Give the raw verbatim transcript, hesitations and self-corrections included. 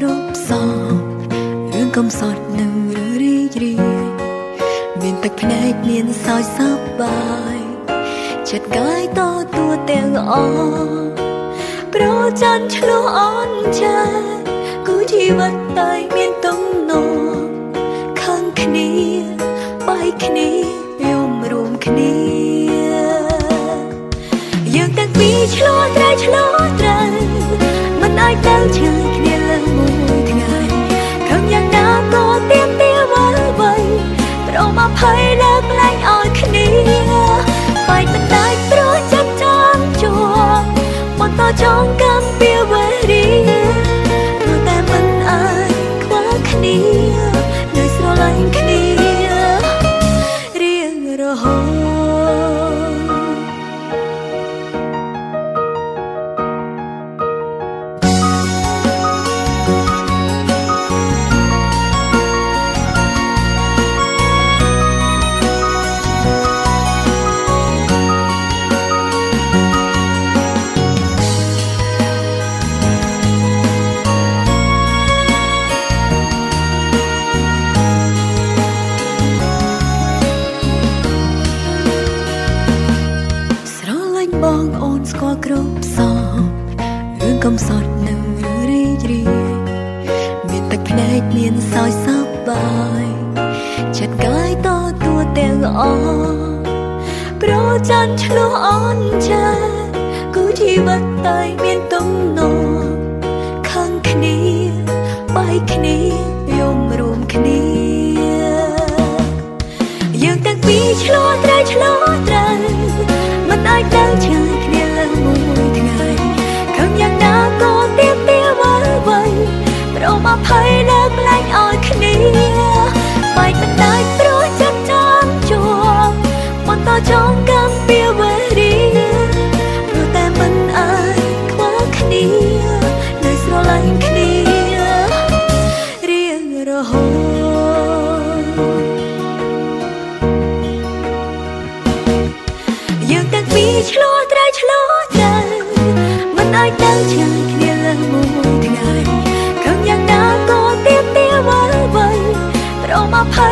គ្រប់សងរឿងកំសត់នៅរីករាយមានទឹកភ្នែកមានសោយសប្បាយចិត្តកាយតទួទាំងអប្រច័នឆ្លោះអន់ចាគូជីវិតតែមានទំនោរខាងគ្នាបាយគ្នាយំរួមគ្នាយើងទាំងពីរឆ្លោះត្រូវឆ្លោះត្រូវមិនអាចទៅឆ្លើយគ្នាលើមួយថ្ងៃខំយ៉ាងណាក៏ទៀមទាវល់វៃប្រមអភ័យលើកលែងឲ្យគ្នាបាយមិនដាច់ព្រោះចិត្តចាំជាប់បន្តចងកម្មពីវេរីព្រោះតែមិនអាចខ្វល់គ្នានៅស្រឡាញ់គ្នារៀងរហូតបងអូនស្គាល់គ្រប់សងរឿងកំសត់នៅរីករាយមានទឹកភ្នែកមានសោយសប្បាយចិត្តកាយតទួទាំងអប្រច័នឆ្លោះអន់ចាគូជីវិតតែមានទំនោរខាងគ្នាបាយគ្នាយំរួមគ្នាយើងទាំងពីរឆ្លោះត្រូវឆ្លោះត្រូវមិនអាចទៅឆ្លើយគ្នាលើមួយថ្ងៃខំយ៉ាងណាក៏ទៀមទាវល់វៃប្រមអភ័យលើកលែងឲ្យគ្នាបាយមិនដាច់ព្រោះចិត្តចាំជាប់បន្តចងកម្មពីវេរីព្រោះតែមិនអាចខ្វល់គ្នានៅស្រឡាញ់គ្នារៀងរហូតយើងទាំងពីរឆ្លោះត្រូវឆ្លោះត្រូវមិនអាចទៅឆ្លើយគ្នាលើមួយថ្ងៃខំយ៉ាងណាក៏ទៀមទាវល់វៃប្រមអភ័យ